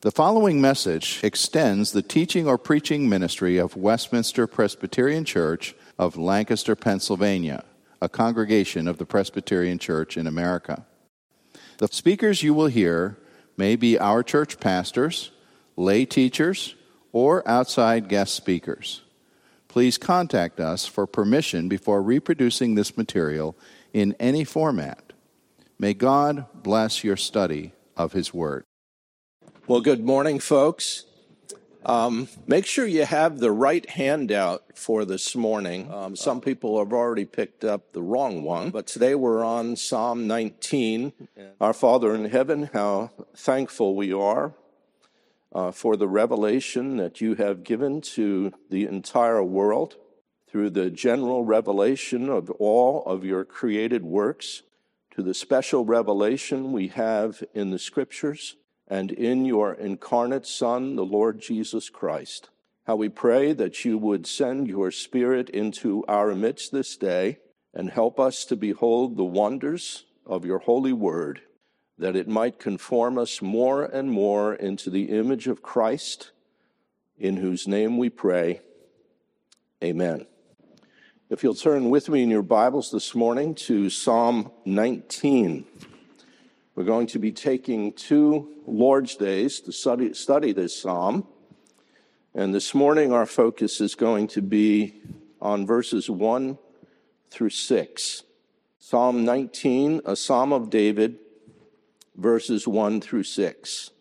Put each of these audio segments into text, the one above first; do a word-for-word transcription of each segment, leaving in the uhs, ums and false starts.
The following message extends the teaching or preaching ministry of Westminster Presbyterian Church of Lancaster, Pennsylvania, a congregation of the Presbyterian Church in America. The speakers you will hear may be our church pastors, lay teachers, or outside guest speakers. Please contact us for permission before reproducing this material in any format. May God bless your study of His Word. Well, good morning, folks. Um, make sure you have the right handout for this morning. Um, some people have already picked up the wrong one, but today we're on Psalm nineteen. Our Father in heaven, how thankful we are uh, for the revelation that you have given to the entire world through the general revelation of all of your created works, to the special revelation we have in the Scriptures, and in your incarnate Son, the Lord Jesus Christ. How we pray that you would send your Spirit into our midst this day and help us to behold the wonders of your holy word, that it might conform us more and more into the image of Christ, in whose name we pray. Amen. If you'll turn with me in your Bibles this morning to Psalm nineteen. We're going to be taking two Lord's Days to study, study this psalm. And this morning our focus is going to be on verses one through six. Psalm nineteen, a psalm of David, verses one through six.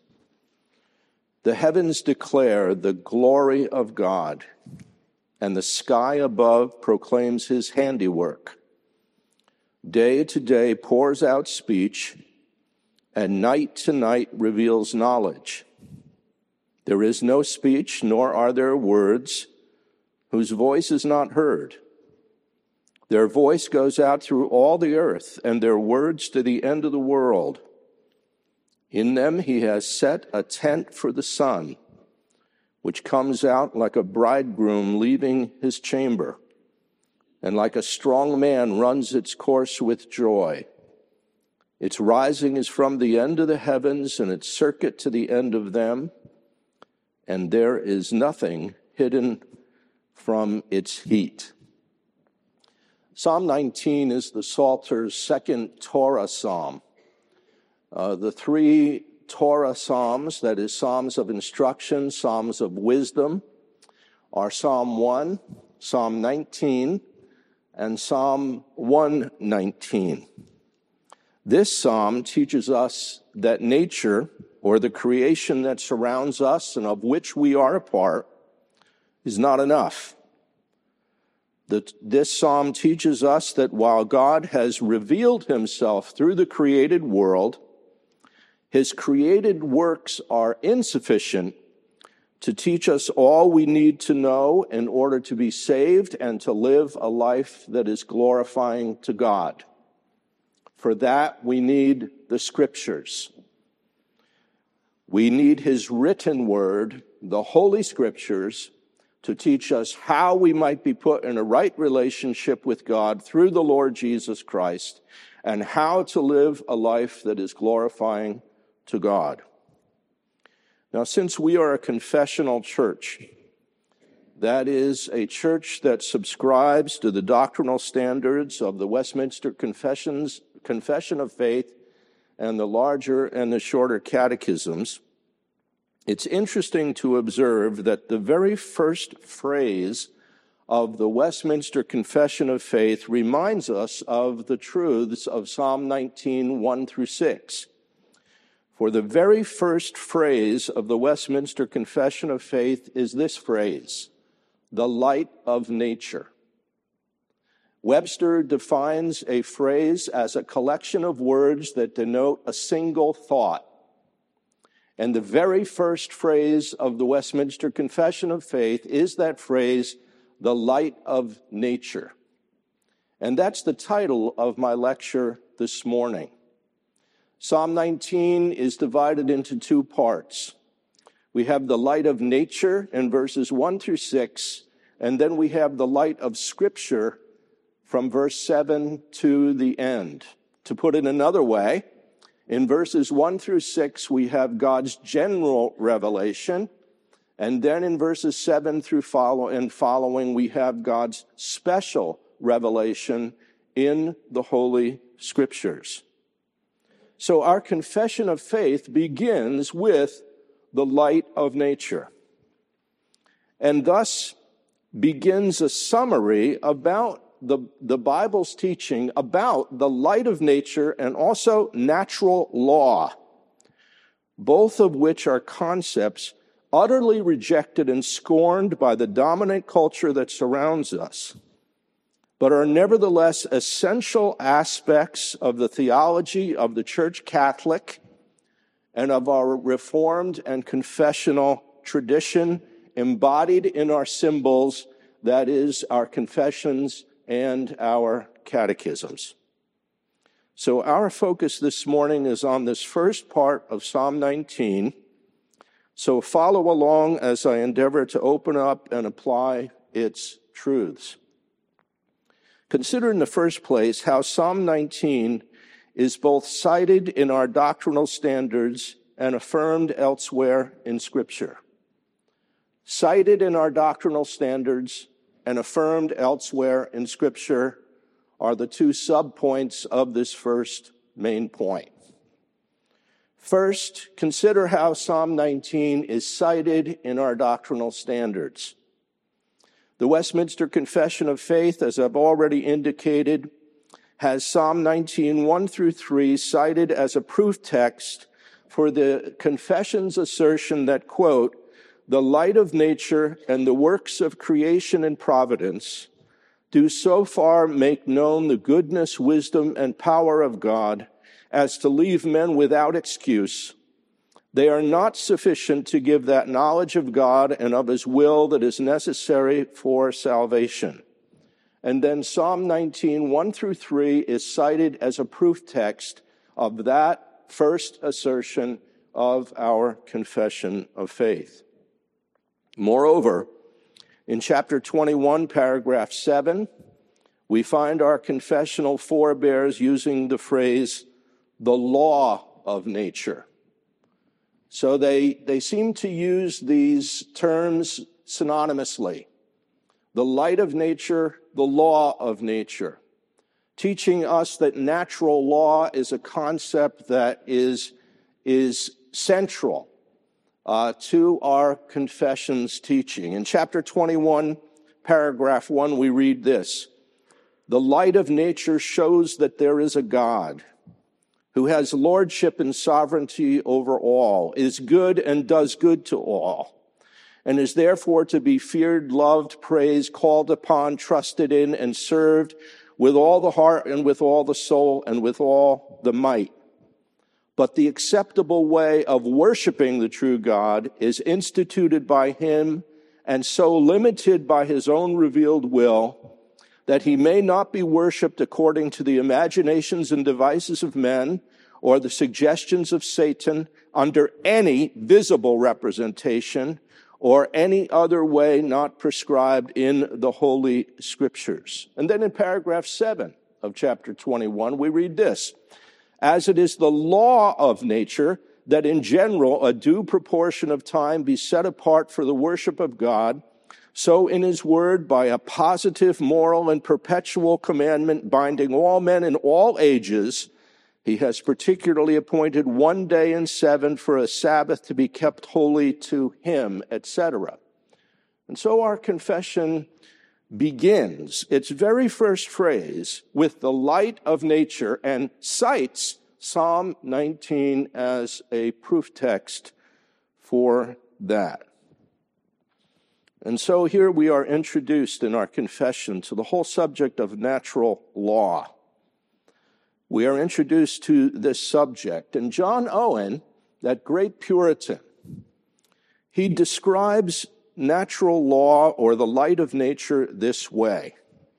The heavens declare the glory of God, and the sky above proclaims his handiwork. Day to day pours out speech, and night to night reveals knowledge. There is no speech, nor are there words, whose voice is not heard. Their voice goes out through all the earth, and their words to the end of the world. In them he has set a tent for the sun, which comes out like a bridegroom leaving his chamber, and like a strong man runs its course with joy. Its rising is from the end of the heavens, and its circuit to the end of them, and there is nothing hidden from its heat. Psalm nineteen is the Psalter's second Torah psalm. Uh, the three Torah psalms, that is, psalms of instruction, psalms of wisdom, are Psalm one, Psalm nineteen, and Psalm one nineteen. This psalm teaches us that nature, or the creation that surrounds us and of which we are a part, is not enough. The, this psalm teaches us that while God has revealed himself through the created world, his created works are insufficient to teach us all we need to know in order to be saved and to live a life that is glorifying to God. For that, we need the Scriptures. We need his written word, the Holy Scriptures, to teach us how we might be put in a right relationship with God through the Lord Jesus Christ, and how to live a life that is glorifying to God. Now, since we are a confessional church, that is a church that subscribes to the doctrinal standards of the Westminster Confessions, Confession of Faith and the larger and the shorter catechisms, it's interesting to observe that the very first phrase of the Westminster Confession of Faith reminds us of the truths of Psalm nineteen, one through six. For the very first phrase of the Westminster Confession of Faith is this phrase: the light of nature. Webster defines a phrase as a collection of words that denote a single thought. And the very first phrase of the Westminster Confession of Faith is that phrase, the light of nature. And that's the title of my lecture this morning. Psalm nineteen is divided into two parts. We have the light of nature in verses one through six, and then we have the light of Scripture from verse seven to the end. To put it another way, In verses one through six, we have God's general revelation. And then in verses seven through follow and following, we have God's special revelation in the Holy Scriptures. So our confession of faith begins with the light of nature, and thus begins a summary about the, the Bible's teaching about the light of nature and also natural law, both of which are concepts utterly rejected and scorned by the dominant culture that surrounds us, but are nevertheless essential aspects of the theology of the Church Catholic and of our Reformed and confessional tradition embodied in our symbols, that is, our confessions and our catechisms. So our focus this morning is on this first part of Psalm nineteen. So follow along as I endeavor to open up and apply its truths. Consider in the first place how Psalm nineteen is both cited in our doctrinal standards and affirmed elsewhere in Scripture. Cited in our doctrinal standards and affirmed elsewhere in Scripture are the two subpoints of this first main point. First, consider how Psalm nineteen is cited in our doctrinal standards. The Westminster Confession of Faith, as I've already indicated, has Psalm nineteen, one through three cited as a proof text for the confession's assertion that, quote, the light of nature and the works of creation and providence do so far make known the goodness, wisdom, and power of God as to leave men without excuse. They are not sufficient to give that knowledge of God and of his will that is necessary for salvation. And then Psalm nineteen, one through three is cited as a proof text of that first assertion of our confession of faith. Moreover, in chapter twenty-one, paragraph seven, we find our confessional forebears using the phrase, the law of nature. So they, they seem to use these terms synonymously. The light of nature, the law of nature, teaching us that natural law is a concept that is, is central uh, to our confession's teaching. In chapter twenty-one, paragraph one, we read this: the light of nature shows that there is a God who has lordship and sovereignty over all, is good and does good to all, and is therefore to be feared, loved, praised, called upon, trusted in, and served with all the heart and with all the soul and with all the might. But the acceptable way of worshiping the true God is instituted by him and so limited by his own revealed will that he may not be worshiped according to the imaginations and devices of men or the suggestions of Satan under any visible representation or any other way not prescribed in the Holy Scriptures. And then in paragraph seven of chapter twenty-one, we read this: as it is the law of nature that in general a due proportion of time be set apart for the worship of God, so in his word, by a positive, moral, and perpetual commandment binding all men in all ages, he has particularly appointed one day in seven for a Sabbath to be kept holy to him, et cetera. And so our confession begins its very first phrase with the light of nature and cites Psalm nineteen as a proof text for that. And so here we are introduced in our confession to the whole subject of natural law. We are introduced to this subject. And John Owen, that great Puritan, he describes natural law or the light of nature this way: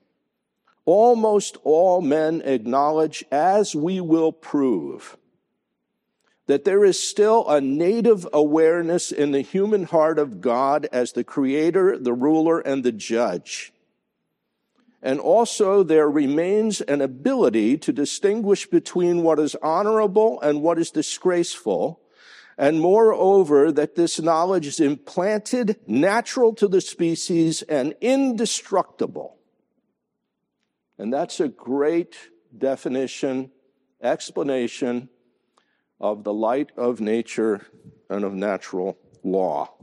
almost all men acknowledge, as we will prove, that there is still a native awareness in the human heart of God as the creator, the ruler, and the judge. And also there remains an ability to distinguish between what is honorable and what is disgraceful. And moreover, that this knowledge is implanted, natural to the species, and indestructible. And that's a great definition, explanation of the light of nature and of natural law.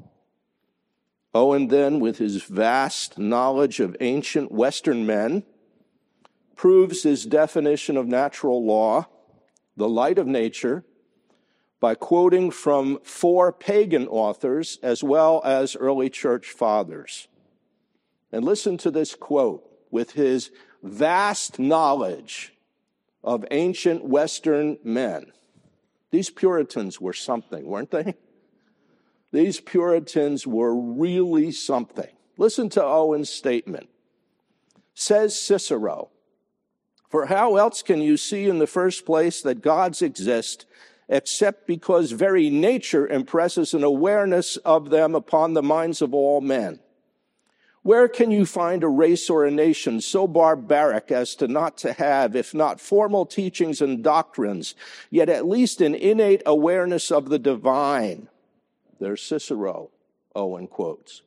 Owen then, with his vast knowledge of ancient Western men, proves his definition of natural law, the light of nature, by quoting from four pagan authors as well as early church fathers. And listen to this quote. With his vast knowledge of ancient Western men. These Puritans were something, weren't they? These Puritans were really something. Listen to Owen's statement. Says Cicero, "For how else can you see in the first place that gods exist except because very nature impresses an awareness of them upon the minds of all men? Where can you find a race or a nation so barbaric as to not to have, if not formal teachings and doctrines, yet at least an innate awareness of the divine?" There's Cicero, Owen quotes.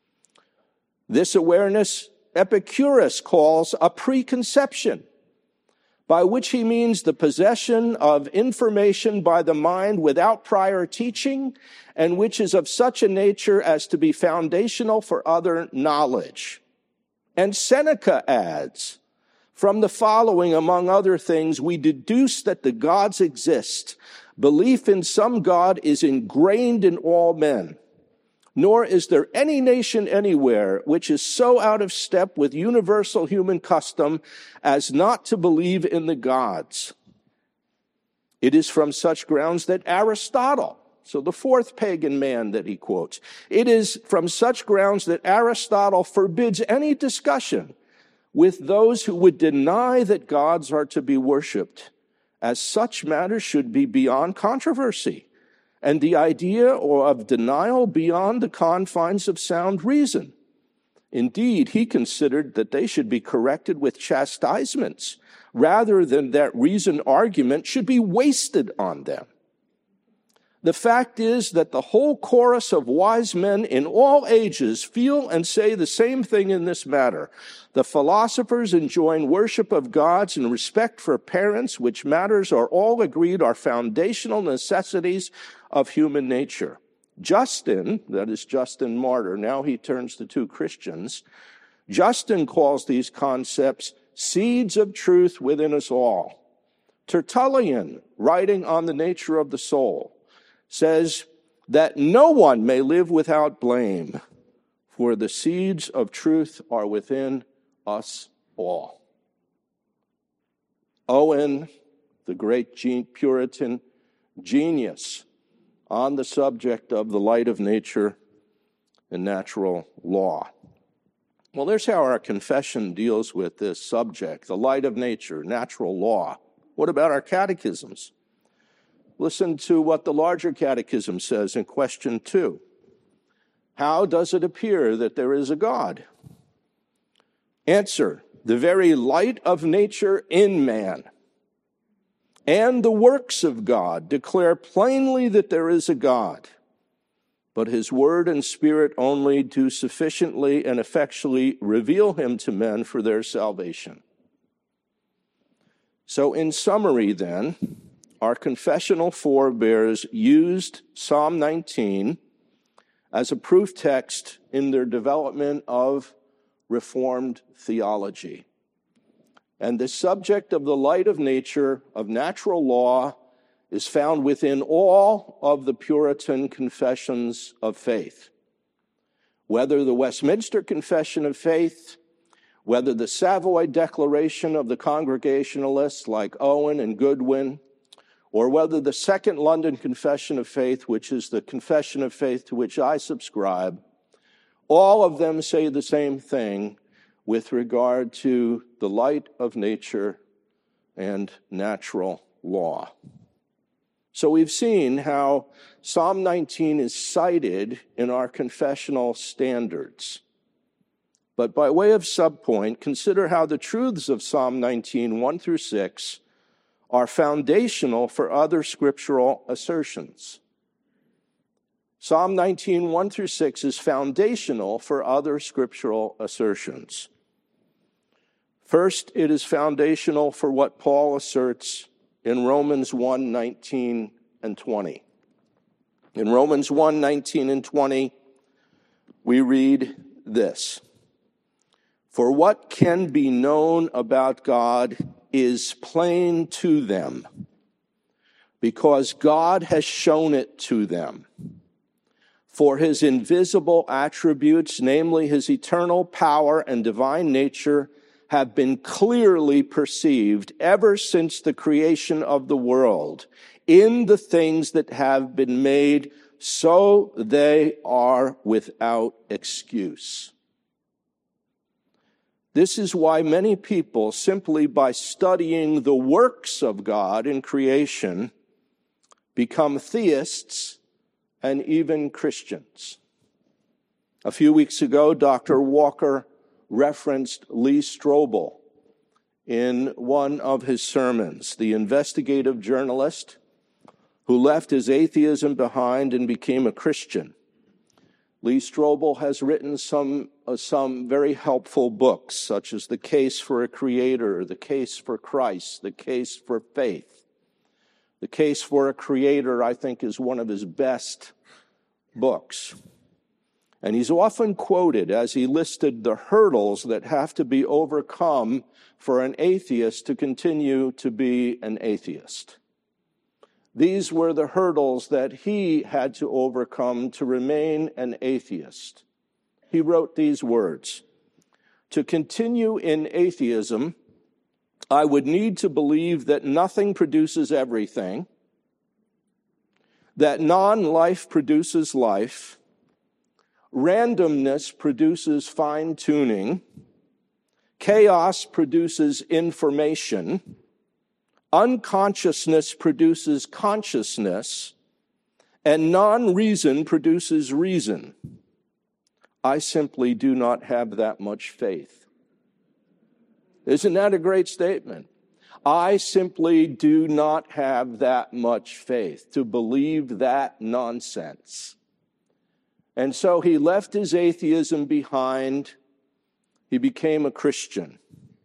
This awareness Epicurus calls a preconception, by which he means the possession of information by the mind without prior teaching, and which is of such a nature as to be foundational for other knowledge. And Seneca adds, "From the following, among other things, we deduce that the gods exist. Belief in some God is ingrained in all men. Nor is there any nation anywhere which is so out of step with universal human custom as not to believe in the gods. It is from such grounds that Aristotle," so the fourth pagan man that he quotes, "it is from such grounds that Aristotle forbids any discussion with those who would deny that gods are to be worshipped, as such matters should be beyond controversy, and the idea or of denial beyond the confines of sound reason. Indeed, he considered that they should be corrected with chastisements, rather than that reason argument should be wasted on them. The fact is that the whole chorus of wise men in all ages feel and say the same thing in this matter. The philosophers enjoin worship of gods and respect for parents, which matters are all agreed are foundational necessities of human nature. Justin," that is Justin Martyr, now he turns to two Christians, Justin calls these concepts seeds of truth within us all. Tertullian, writing on the nature of the soul, says that no one may live without blame, for the seeds of truth are within us all. Owen, the great Puritan genius on the subject of the light of nature and natural law. Well, there's how our confession deals with this subject, the light of nature, natural law. What about our catechisms? Listen to what the larger catechism says in question two. How does it appear that there is a God? Answer, the very light of nature in man and the works of God declare plainly that there is a God, but his word and spirit only do sufficiently and effectually reveal him to men for their salvation. So in summary then, our confessional forebears used Psalm nineteen as a proof text in their development of Reformed theology. And the subject of the light of nature, of natural law, is found within all of the Puritan confessions of faith. Whether the Westminster Confession of Faith, whether the Savoy Declaration of the Congregationalists like Owen and Goodwin, or whether the Second London Confession of Faith, which is the confession of faith to which I subscribe, all of them say the same thing with regard to the light of nature and natural law. So we've seen how Psalm nineteen is cited in our confessional standards. But by way of subpoint, consider how the truths of Psalm nineteen, one through six, are foundational for other scriptural assertions. Psalm nineteen, one through six is foundational for other scriptural assertions. First, it is foundational for what Paul asserts in Romans one, nineteen and twenty. In Romans one, nineteen and twenty, we read this: "For what can be known about God is plain to them, because God has shown it to them. For his invisible attributes, namely his eternal power and divine nature, have been clearly perceived ever since the creation of the world in the things that have been made, so they are without excuse." This is why many people, simply by studying the works of God in creation, become theists and even Christians. A few weeks ago, Doctor Walker referenced Lee Strobel in one of his sermons, the investigative journalist who left his atheism behind and became a Christian. Lee Strobel has written some, uh, some very helpful books, such as The Case for a Creator, The Case for Christ, The Case for Faith. The Case for a Creator, I think, is one of his best books. And he's often quoted as he listed the hurdles that have to be overcome for an atheist to continue to be an atheist. These were the hurdles that he had to overcome to remain an atheist. He wrote these words: "To continue in atheism, I would need to believe that nothing produces everything, that non-life produces life, randomness produces fine-tuning, chaos produces information, unconsciousness produces consciousness, and non-reason produces reason. I simply do not have that much faith." Isn't that a great statement? I simply do not have that much faith to believe that nonsense. And so he left his atheism behind. He became a Christian.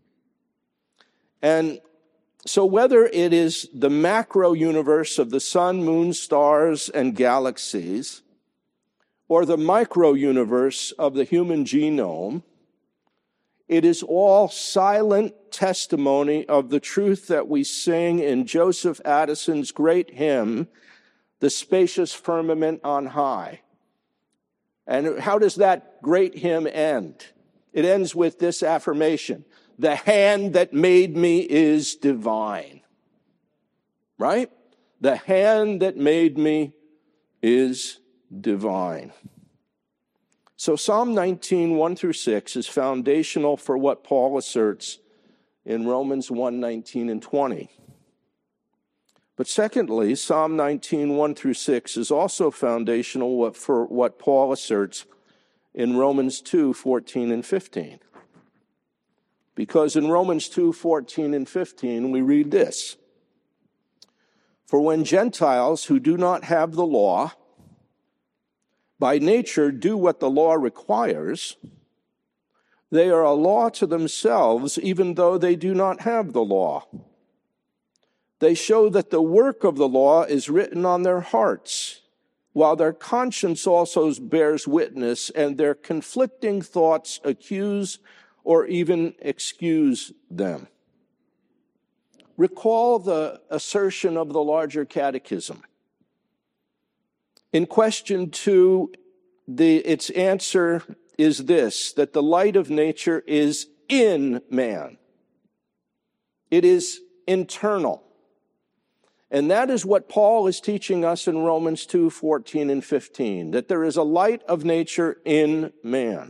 And so whether it is the macro universe of the sun, moon, stars, and galaxies, or the micro universe of the human genome, it is all silent testimony of the truth that we sing in Joseph Addison's great hymn, "The Spacious Firmament on High." And how does that great hymn end? It ends with this affirmation: "The hand that made me is divine." Right? The hand that made me is divine. So Psalm nineteen, one through six is foundational for what Paul asserts in Romans one, nineteen and twenty. But secondly, Psalm nineteen, one through six is also foundational for what Paul asserts in Romans two, fourteen and fifteen. Because in Romans two, fourteen and fifteen, we read this: "For when Gentiles who do not have the law, by nature do what the law requires, they are a law to themselves, even though they do not have the law. They show that the work of the law is written on their hearts, while their conscience also bears witness, and their conflicting thoughts accuse or even excuse them." Recall the assertion of the larger catechism. In question two, the, its answer is this: that the light of nature is in man. It is internal. And that is what Paul is teaching us in Romans two, fourteen and fifteen, that there is a light of nature in man.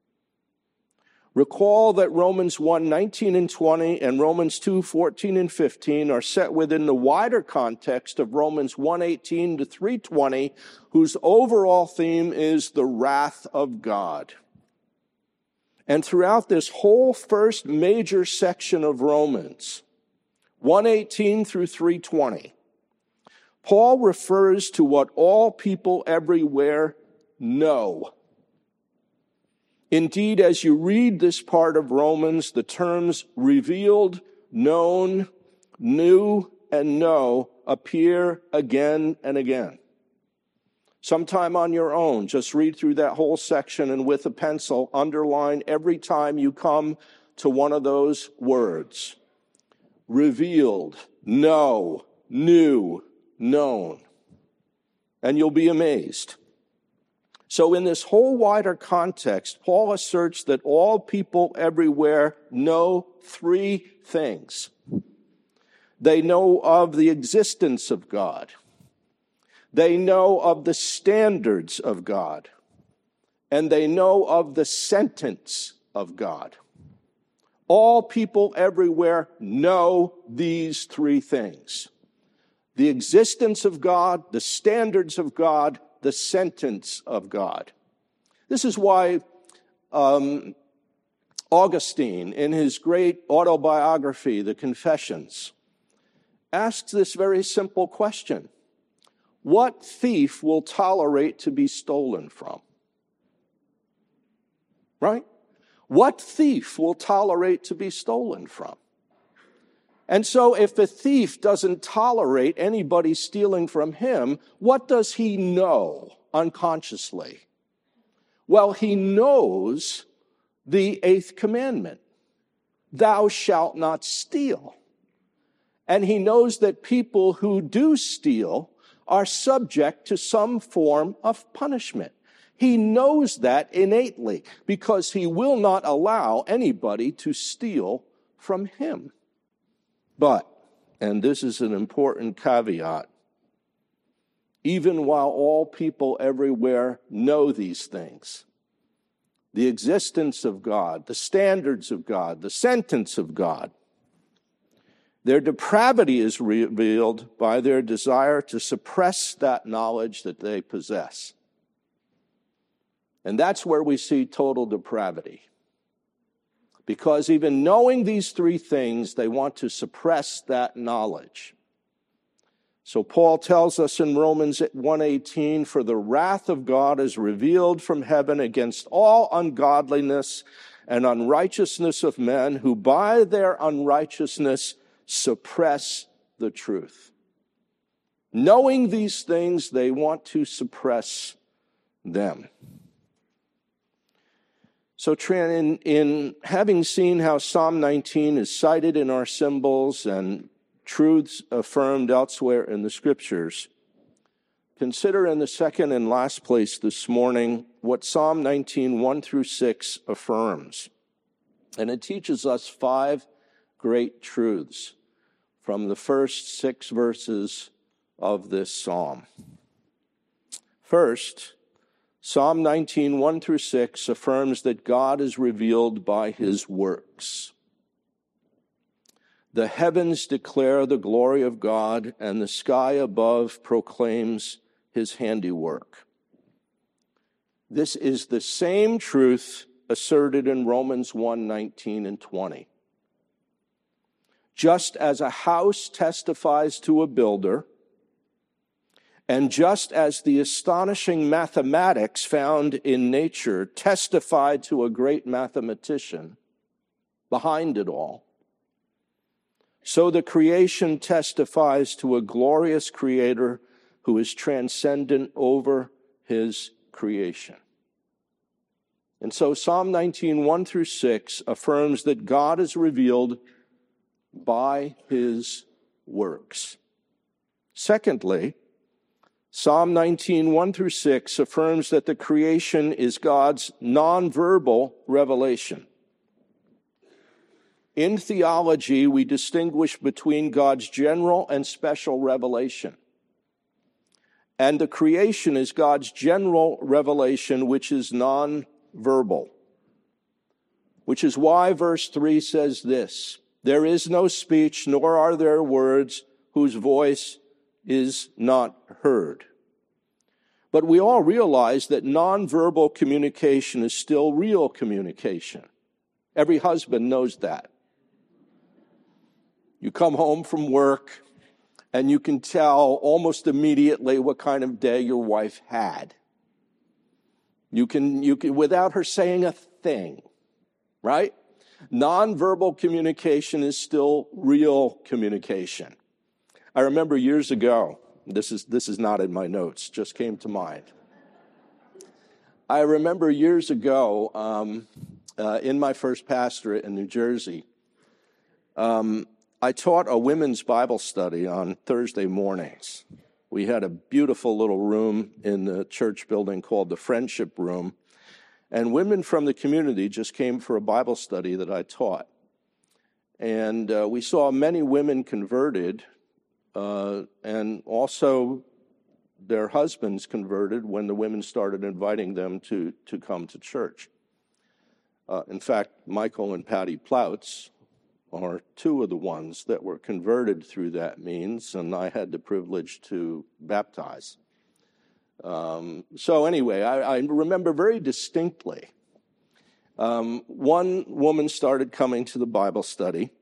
Recall that Romans one, nineteen and twenty and Romans two, fourteen and fifteen are set within the wider context of Romans one, eighteen to three twenty, whose overall theme is the wrath of God. And throughout this whole first major section of Romans, one eighteen through three twenty, Paul refers to what all people everywhere know. Indeed, as you read this part of Romans, the terms revealed, known, knew, and know appear again and again. Sometime on your own, just read through that whole section and with a pencil, underline every time you come to one of those words. Revealed, know, knew, known. And you'll be amazed. So in this whole wider context, Paul asserts that all people everywhere know three things. They know of the existence of God. They know of the standards of God. And they know of the sentence of God. All people everywhere know these three things. The existence of God, the standards of God, the sentence of God. This is why um, Augustine, in his great autobiography, The Confessions, asks this very simple question. What thief will tolerate to be stolen from? Right? What thief will tolerate to be stolen from? And so if a thief doesn't tolerate anybody stealing from him, what does he know unconsciously? Well, he knows the eighth commandment. Thou shalt not steal. And he knows that people who do steal are subject to some form of punishment. He knows that innately because he will not allow anybody to steal from him. But, and this is an important caveat, even while all people everywhere know these things, the existence of God, the standards of God, the sentence of God, their depravity is revealed by their desire to suppress that knowledge that they possess. And that's where we see total depravity. Because even knowing these three things, they want to suppress that knowledge. So Paul tells us in Romans one eighteen, for the wrath of God is revealed from heaven against all ungodliness and unrighteousness of men who by their unrighteousness suppress the truth. Knowing these things, they want to suppress them. So in, in having seen how Psalm nineteen is cited in our symbols and truths affirmed elsewhere in the scriptures, consider in the second and last place this morning what Psalm nineteen, one through six affirms. And it teaches us five great truths from the first six verses of this psalm. First, Psalm nineteen, one through six affirms that God is revealed by his works. The heavens declare the glory of God, and the sky above proclaims his handiwork. This is the same truth asserted in Romans one, nineteen and twenty. Just as a house testifies to a builder, and just as the astonishing mathematics found in nature testify to a great mathematician behind it all, so the creation testifies to a glorious creator who is transcendent over his creation. And so Psalm nineteen, one through six affirms that God is revealed by his works. Secondly, Psalm nineteen, one through six affirms that the creation is God's nonverbal revelation. In theology, we distinguish between God's general and special revelation. And the creation is God's general revelation, which is nonverbal. Which is why verse three says this, there is no speech, nor are there words whose voice is not heard. But we all realize that nonverbal communication is still real communication. Every husband knows that. You come home from work, and you can tell almost immediately what kind of day your wife had. You can, you can, without her saying a thing, right? Nonverbal communication is still real communication. I remember years ago, this is, this is not in my notes, just came to mind. I remember years ago, um, uh, in my first pastorate in New Jersey, um, I taught a women's Bible study on Thursday mornings. We had a beautiful little room in the church building called the Friendship Room, and women from the community just came for a Bible study that I taught. And uh, we saw many women converted, uh, and also their husbands converted when the women started inviting them to, to come to church. Uh, in fact, Michael and Patty Plouts are two of the ones that were converted through that means, and I had the privilege to baptize. Um, so anyway, I, I remember very distinctly, um, one woman started coming to the Bible study,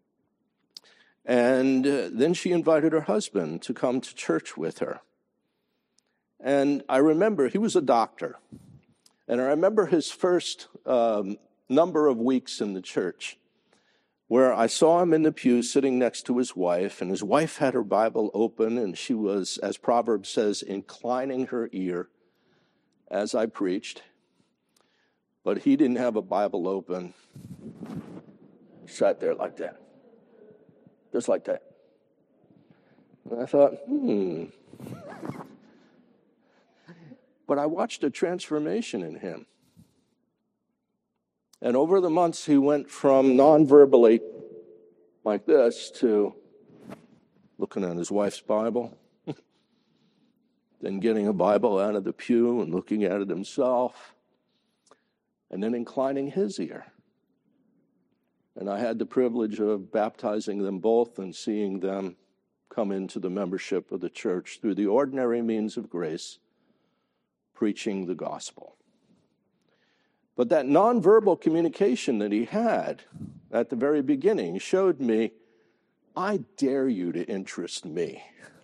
and uh, then she invited her husband to come to church with her. And I remember, he was a doctor, and I remember his first um, number of weeks in the church, where I saw him in the pew sitting next to his wife, and his wife had her Bible open, and she was, as Proverbs says, inclining her ear as I preached. But he didn't have a Bible open. He sat there like that, just like that. And I thought, hmm. But I watched a transformation in him. And over the months, he went from non-verbally like this to looking at his wife's Bible, then getting a Bible out of the pew and looking at it himself, and then inclining his ear. And I had the privilege of baptizing them both and seeing them come into the membership of the church through the ordinary means of grace, preaching the gospel. But that nonverbal communication that he had at the very beginning showed me, I dare you to interest me.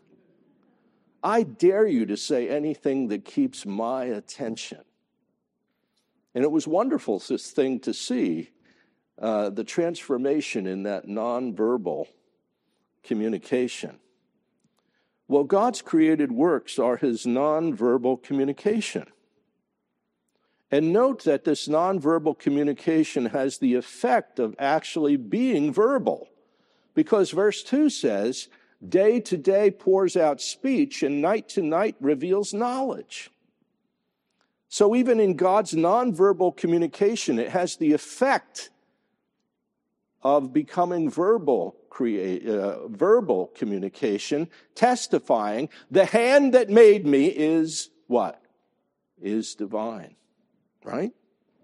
I dare you to say anything that keeps my attention. And it was wonderful, this thing to see, uh, the transformation in that nonverbal communication. Well, God's created works are his nonverbal communication. And note that this nonverbal communication has the effect of actually being verbal, because verse two says, day to day pours out speech, and night to night reveals knowledge. So even in God's nonverbal communication, it has the effect of becoming verbal, create, uh, verbal communication, testifying, the hand that made me is what? Is divine. Right?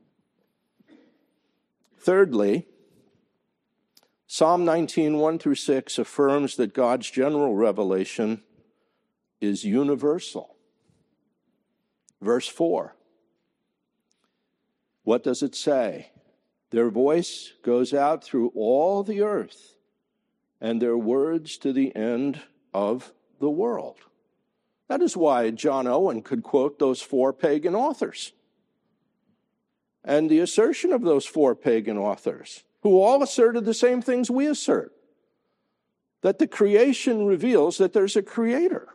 Thirdly, Psalm nineteen, one through six affirms that God's general revelation is universal. Verse four. What does it say? Their voice goes out through all the earth, and their words to the end of the world. That is why John Owen could quote those four pagan authors. And the assertion of those four pagan authors, who all asserted the same things we assert, that the creation reveals that there's a creator.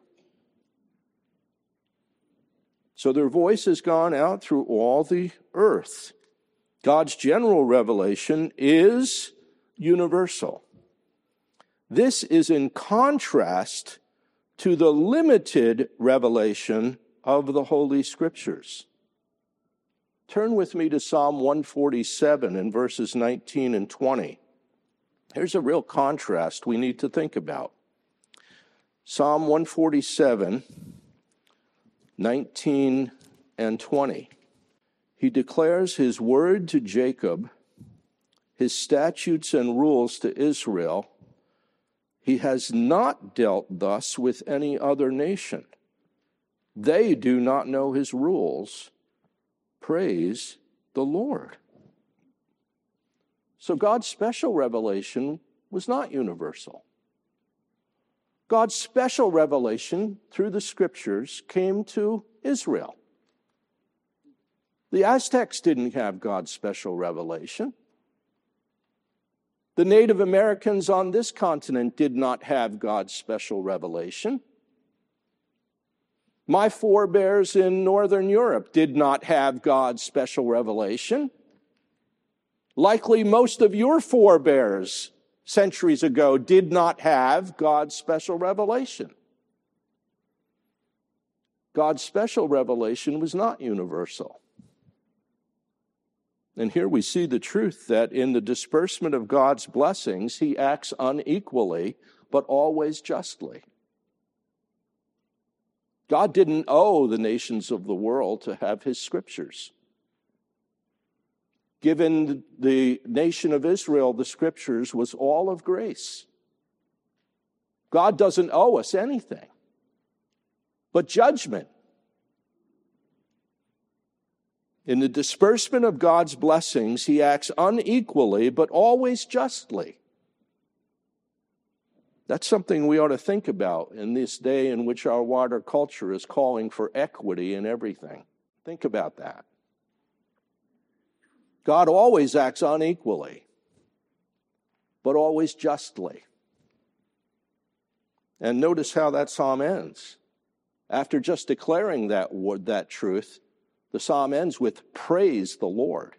So their voice has gone out through all the earth. God's general revelation is universal. This is in contrast to the limited revelation of the Holy Scriptures. Turn with me to Psalm one forty-seven in verses nineteen and twenty. Here's a real contrast we need to think about. Psalm one forty-seven, nineteen and twenty. He declares his word to Jacob, his statutes and rules to Israel. He has not dealt thus with any other nation. They do not know his rules. Praise the Lord. So God's special revelation was not universal. God's special revelation through the scriptures came to Israel. The Aztecs didn't have God's special revelation. The Native Americans on this continent did not have God's special revelation. My forebears in Northern Europe did not have God's special revelation. Likely most of your forebears centuries ago did not have God's special revelation. God's special revelation was not universal. And here we see the truth that in the disbursement of God's blessings, he acts unequally, but always justly. God didn't owe the nations of the world to have his scriptures. Given the nation of Israel, the scriptures was all of grace. God doesn't owe us anything but judgment. In the disbursement of God's blessings, he acts unequally, but always justly. That's something we ought to think about in this day in which our wider culture is calling for equity in everything. Think about that. God always acts unequally, but always justly. And notice how that psalm ends. After just declaring that word, that truth, the psalm ends with, praise the Lord.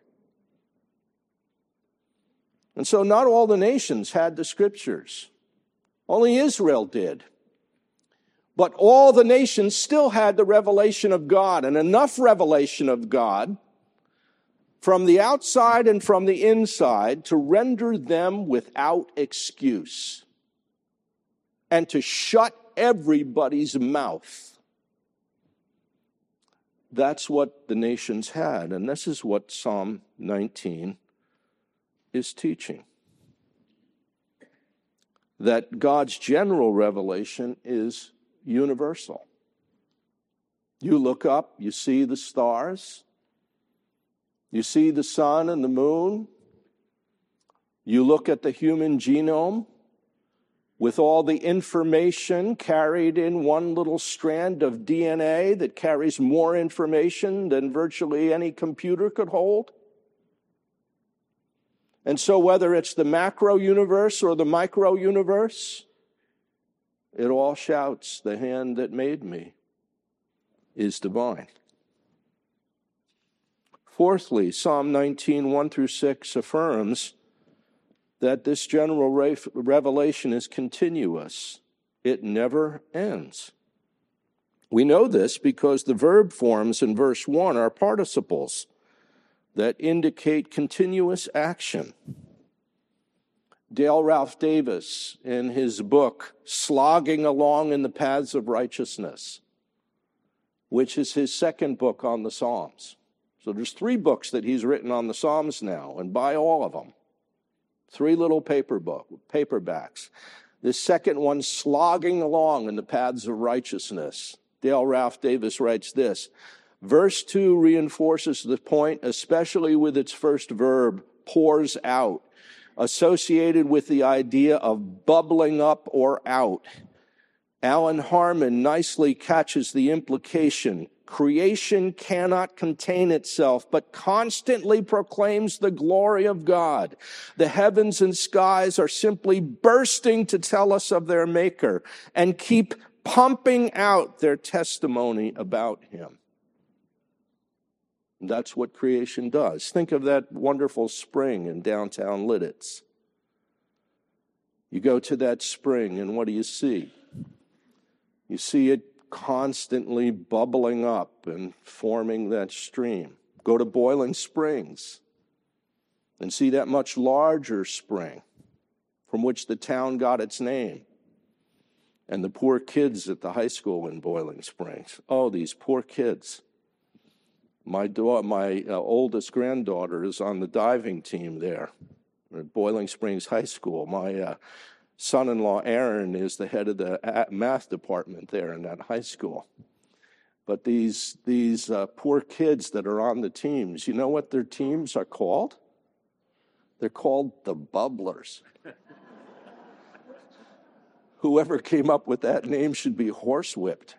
And so not all the nations had the scriptures. Only Israel did. But all the nations still had the revelation of God, and enough revelation of God from the outside and from the inside to render them without excuse and to shut everybody's mouth. That's what the nations had, and this is what Psalm nineteen is teaching. That God's general revelation is universal. You look up, you see the stars, you see the sun and the moon, you look at the human genome with all the information carried in one little strand of D N A that carries more information than virtually any computer could hold. And so whether it's the macro universe or the micro universe, it all shouts, the hand that made me is divine. Fourthly, Psalm nineteen, one through six affirms that this general revelation is continuous. It never ends. We know this because the verb forms in verse one are participles that indicate continuous action. Dale Ralph Davis, in his book, Slogging Along in the Paths of Righteousness, which is his second book on the Psalms. So there's three books that he's written on the Psalms now, and buy all of them. Three little paper book, paperbacks. This second one, Slogging Along in the Paths of Righteousness. Dale Ralph Davis writes this: verse two reinforces the point, especially with its first verb, pours out, associated with the idea of bubbling up or out. Alan Harmon nicely catches the implication. Creation cannot contain itself, but constantly proclaims the glory of God. The heavens and skies are simply bursting to tell us of their Maker and keep pumping out their testimony about him. That's what creation does. Think of that wonderful spring in downtown Lidditz. You go to that spring, and what do you see? You see it constantly bubbling up and forming that stream. Go to Boiling Springs and see that much larger spring from which the town got its name. And the poor kids at the high school in Boiling Springs. Oh, these poor kids. My daughter, my uh, oldest granddaughter is on the diving team there at Boiling Springs High School. My uh, son-in-law, Aaron, is the head of the math department there in that high school. But these, these uh, poor kids that are on the teams, you know what their teams are called? They're called the bubblers. Whoever came up with that name should be horsewhipped.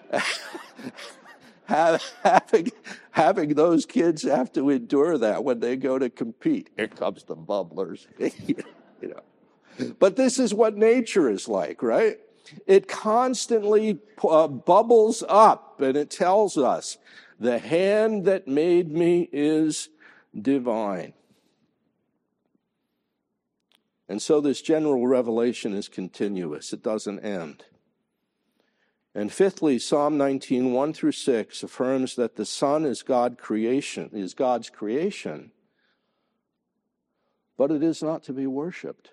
having, having those kids have to endure that when they go to compete. Here comes the bubblers. you know. But this is what nature is like, right? It constantly uh, bubbles up, and it tells us, the hand that made me is divine. And so this general revelation is continuous. It doesn't end. And fifthly, Psalm nineteen, one through six affirms that the Son is God creation, is God's creation, but it is not to be worshipped.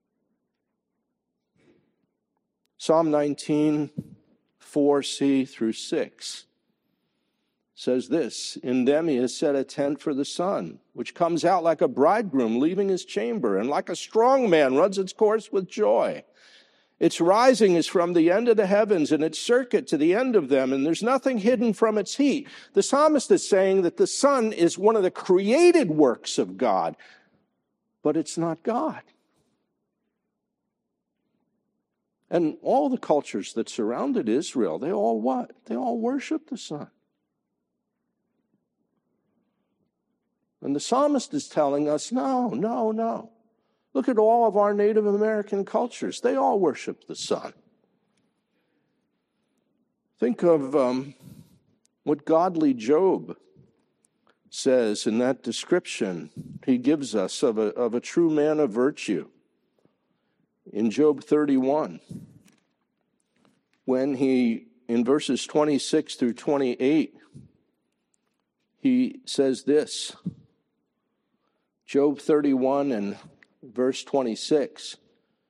Psalm nineteen, four c through six says this, in them he has set a tent for the sun, which comes out like a bridegroom leaving his chamber, and like a strong man runs its course with joy. Its rising is from the end of the heavens, and its circuit to the end of them, and there's nothing hidden from its heat. The psalmist is saying that the sun is one of the created works of God, but it's not God. And all the cultures that surrounded Israel, they all what? They all worship the sun. And the psalmist is telling us, no, no, no. Look at all of our Native American cultures. They all worship the sun. Think of um, what godly Job says in that description he gives us of a, of a true man of virtue. In Job thirty-one, when he, in verses twenty-six through twenty-eight, he says this, Job thirty-one and verse twenty-six,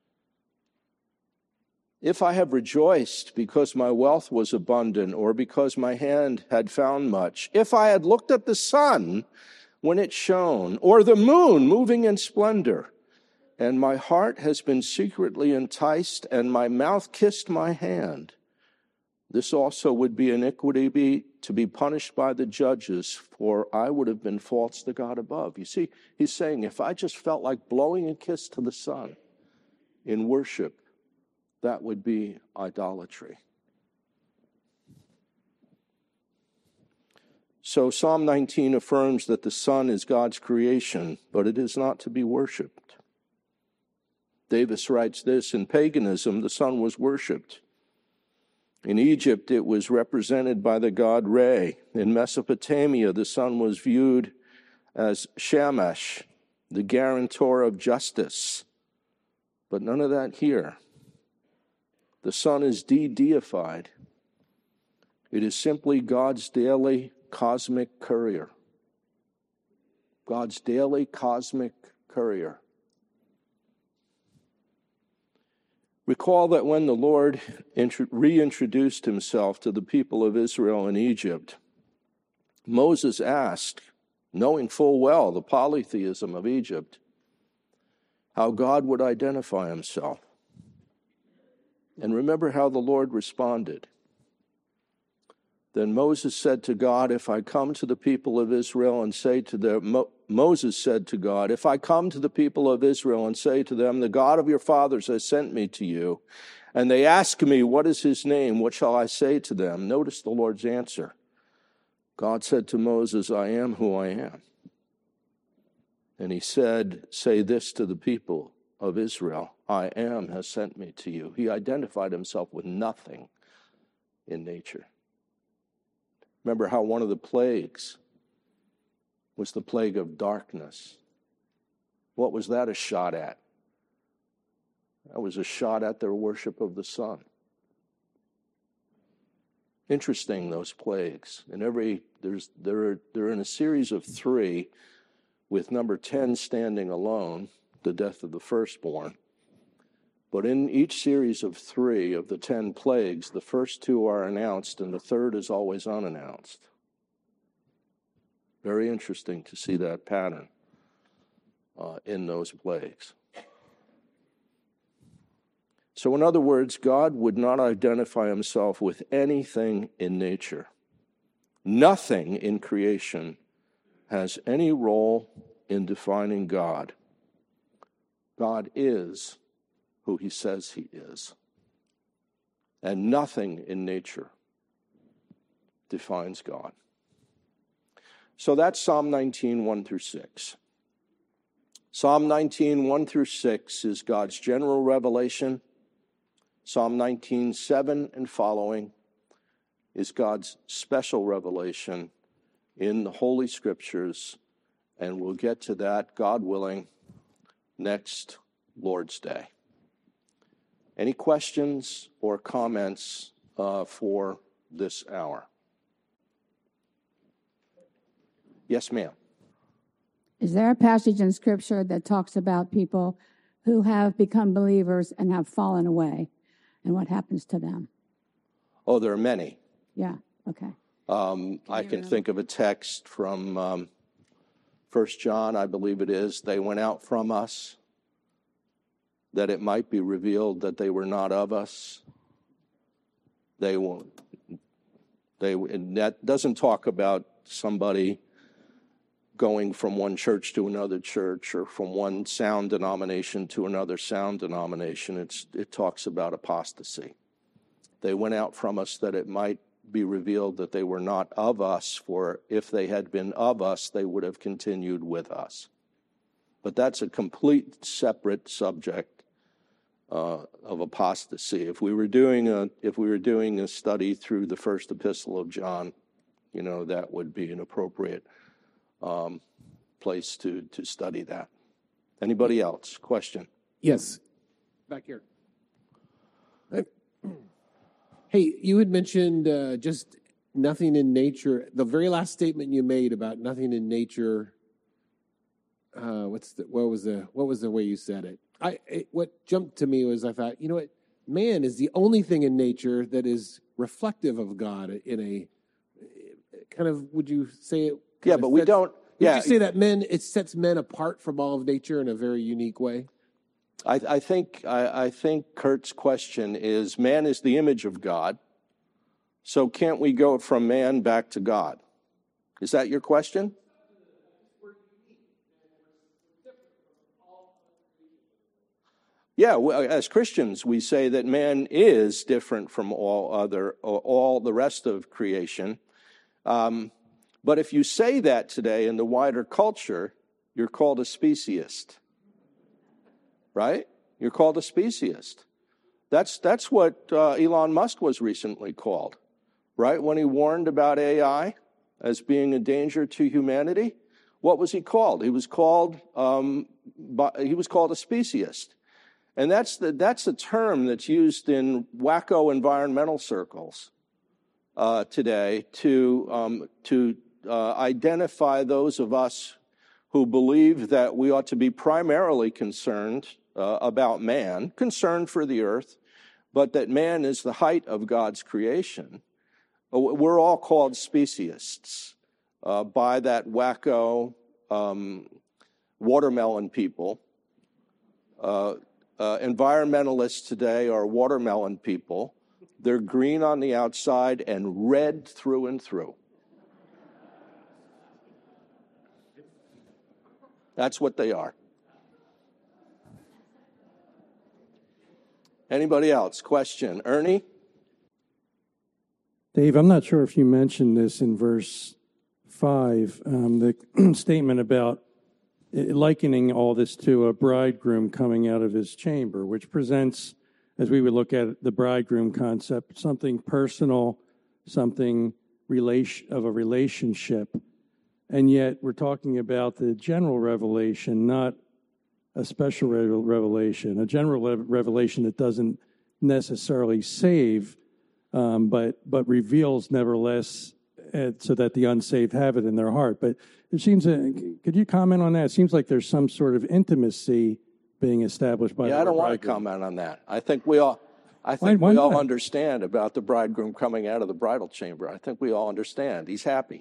if I have rejoiced because my wealth was abundant, or because my hand had found much, if I had looked at the sun when it shone, or the moon moving in splendor, and my heart has been secretly enticed, and my mouth kissed my hand, this also would be iniquity be, to be punished by the judges, for I would have been false to God above. You see, he's saying, if I just felt like blowing a kiss to the sun in worship, that would be idolatry. So Psalm nineteen affirms that the sun is God's creation, but it is not to be worshipped. Davis writes this, in paganism, the sun was worshipped. In Egypt, it was represented by the god Re. In Mesopotamia, the sun was viewed as Shamash, the guarantor of justice. But none of that here. The sun is de-deified. It is simply God's daily cosmic courier. God's daily cosmic courier. Recall that when the Lord reintroduced himself to the people of Israel in Egypt, Moses asked, knowing full well the polytheism of Egypt, how God would identify himself. And remember how the Lord responded. Then Moses said to God, if I come to the people of Israel and say to them, Mo- Moses said to God, if I come to the people of Israel and say to them, the God of your fathers has sent me to you, and they ask me, what is his name? What shall I say to them? Notice the Lord's answer. God said to Moses, I am who I am. And he said, say this to the people of Israel, I am has sent me to you. He identified himself with nothing in nature. Remember how one of the plagues was the plague of darkness. What was that a shot at? That was a shot at their worship of the sun. Interesting, those plagues. And every there's they're they're in a series of three, with number ten standing alone, the death of the firstborn. But in each series of three of the ten plagues, the first two are announced and the third is always unannounced. Very interesting to see that pattern uh, in those plagues. So in other words, God would not identify himself with anything in nature. Nothing in creation has any role in defining God. God is who he says he is. And nothing in nature defines God. So that's Psalm nineteen, one through six. Psalm nineteen, one through six is God's general revelation. Psalm nineteen, seven and following is God's special revelation in the Holy Scriptures. And we'll get to that, God willing, next Lord's Day. Any questions or comments uh, for this hour? Yes, ma'am. Is there a passage in Scripture that talks about people who have become believers and have fallen away, and what happens to them? Oh, there are many. Yeah, okay. Um, I can think of a text from um, First John, I believe it is. They went out from us, that it might be revealed that they were not of us. They won't. They and that doesn't talk about somebody going from one church to another church or from one sound denomination to another sound denomination. It's, it talks about apostasy. They went out from us that it might be revealed that they were not of us, for if they had been of us, they would have continued with us. But that's a complete separate subject uh, of apostasy. If we were doing a if we were doing a study through the first epistle of John, you know, that would be an appropriate Um, place to, to study that. Anybody else? Question? Yes. Back here. Hey, you had mentioned uh, just nothing in nature. The very last statement you made about nothing in nature. Uh, what's the, what was the what was the way you said it? I it, what jumped to me was I thought, you know what, man is the only thing in nature that is reflective of God in a kind of. Would you say it? Yeah, but we don't. Would Yeah, you say that men it sets men apart from all of nature in a very unique way? I, I think I, I think Kurt's question is: man is the image of God, so can't we go from man back to God? Is that your question? Yeah, well, as Christians, we say that man is different from all other, all the rest of creation. Um, But if you say that today in the wider culture, you're called a speciesist, right? You're called a speciesist. That's that's what uh, Elon Musk was recently called, right? When he warned about A I as being a danger to humanity, what was he called? He was called um, by, he was called a speciesist, and that's the that's a term that's used in wacko environmental circles uh, today to um, to Uh, identify those of us who believe that we ought to be primarily concerned uh, about man, concerned for the earth, but that man is the height of God's creation. We're all called speciesists uh, by that wacko um, watermelon people. Uh, uh, environmentalists today are watermelon people. They're green on the outside and red through and through. That's what they are. Anybody else? Question? Ernie? Dave, I'm not sure if you mentioned this in verse five, um, the statement about likening all this to a bridegroom coming out of his chamber, which presents, as we would look at the bridegroom concept, something personal, something relation of a relationship. And yet we're talking about the general revelation, not a special revelation, a general revelation that doesn't necessarily save, um, but but reveals nevertheless, uh, so that the unsaved have it in their heart. But it seems, uh, could you comment on that? It seems like there's some sort of intimacy being established by. Yeah, the I don't want to comment on that. I think we all, I think why, why we all understand about the bridegroom coming out of the bridal chamber. I think we all understand. He's happy.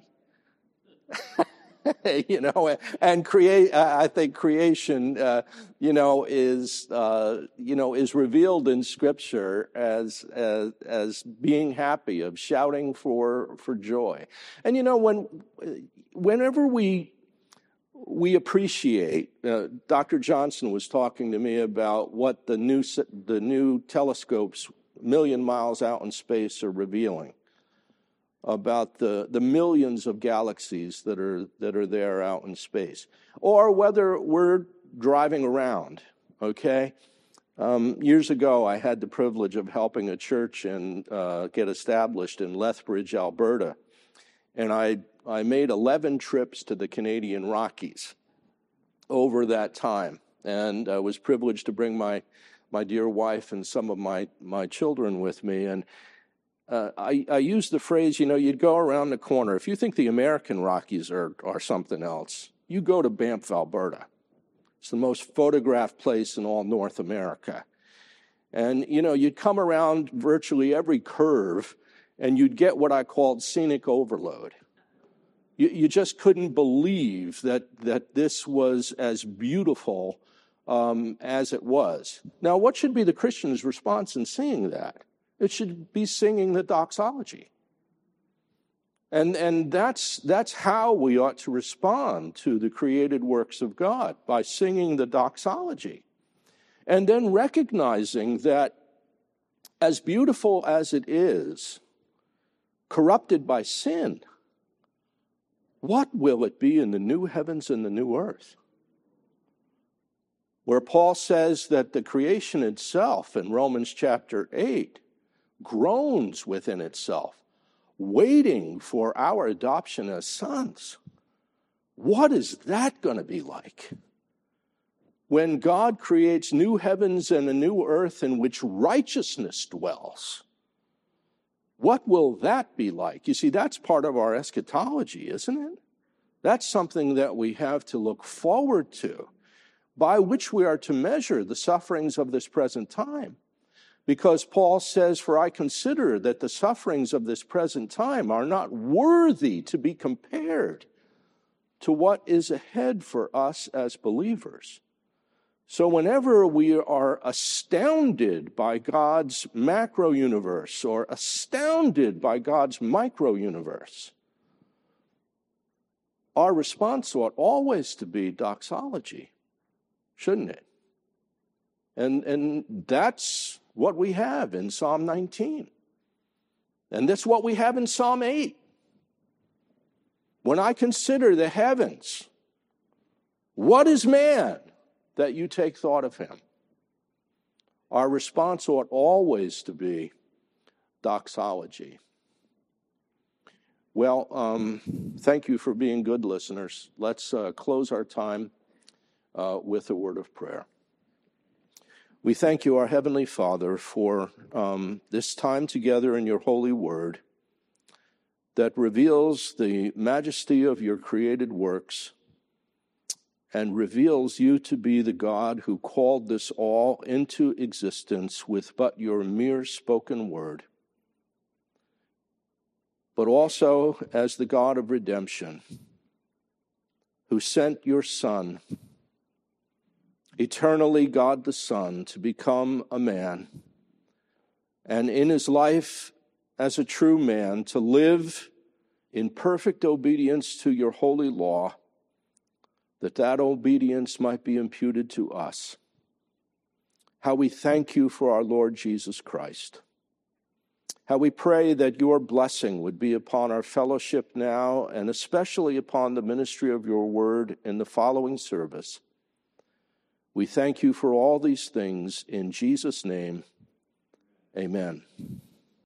You know, and create. I think creation, uh, you know, is uh, you know is revealed in Scripture as as as being happy, of shouting for for joy. And you know, when whenever we we appreciate. Uh, Doctor Johnson was talking to me about what the new the new telescopes a million miles out in space are revealing about the, the millions of galaxies that are that are there out in space, or whether we're driving around. Okay, um, years ago I had the privilege of helping a church and uh, get established in Lethbridge, Alberta, and I I made eleven trips to the Canadian Rockies over that time, and I was privileged to bring my my dear wife and some of my my children with me. And Uh, I, I use the phrase, you know, you'd go around the corner. If you think the American Rockies are, are something else, you go to Banff, Alberta. It's the most photographed place in all North America. And, you know, you'd come around virtually every curve, and you'd get what I called scenic overload. You, you just couldn't believe that, that this was as beautiful um, as it was. Now, what should be the Christian's response in seeing that? It should be singing the doxology. And, and that's, that's how we ought to respond to the created works of God, by singing the doxology. And then recognizing that as beautiful as it is, corrupted by sin, what will it be in the new heavens and the new earth? Where Paul says that the creation itself in Romans chapter eight groans within itself, waiting for our adoption as sons. What is that going to be like? When God creates new heavens and a new earth in which righteousness dwells, what will that be like? You see, that's part of our eschatology, isn't it? That's something that we have to look forward to, by which we are to measure the sufferings of this present time. Because Paul says, for I consider that the sufferings of this present time are not worthy to be compared to what is ahead for us as believers. So whenever we are astounded by God's macro universe or astounded by God's micro universe, our response ought always to be doxology, shouldn't it? And, and that's what we have in Psalm nineteen. And that's what we have in Psalm eight. When I consider the heavens, what is man that you take thought of him? Our response ought always to be doxology. Well, um, thank you for being good listeners. Let's uh, close our time uh, with a word of prayer. We thank you, our Heavenly Father, for um, this time together in your holy word that reveals the majesty of your created works and reveals you to be the God who called this all into existence with but your mere spoken word, but also as the God of redemption who sent your Son, eternally God the Son, to become a man, and in his life as a true man to live in perfect obedience to your holy law, that that obedience might be imputed to us. How we thank you for our Lord Jesus Christ. How we pray that your blessing would be upon our fellowship now, and especially upon the ministry of your word in the following service. We thank you for all these things in Jesus' name. Amen.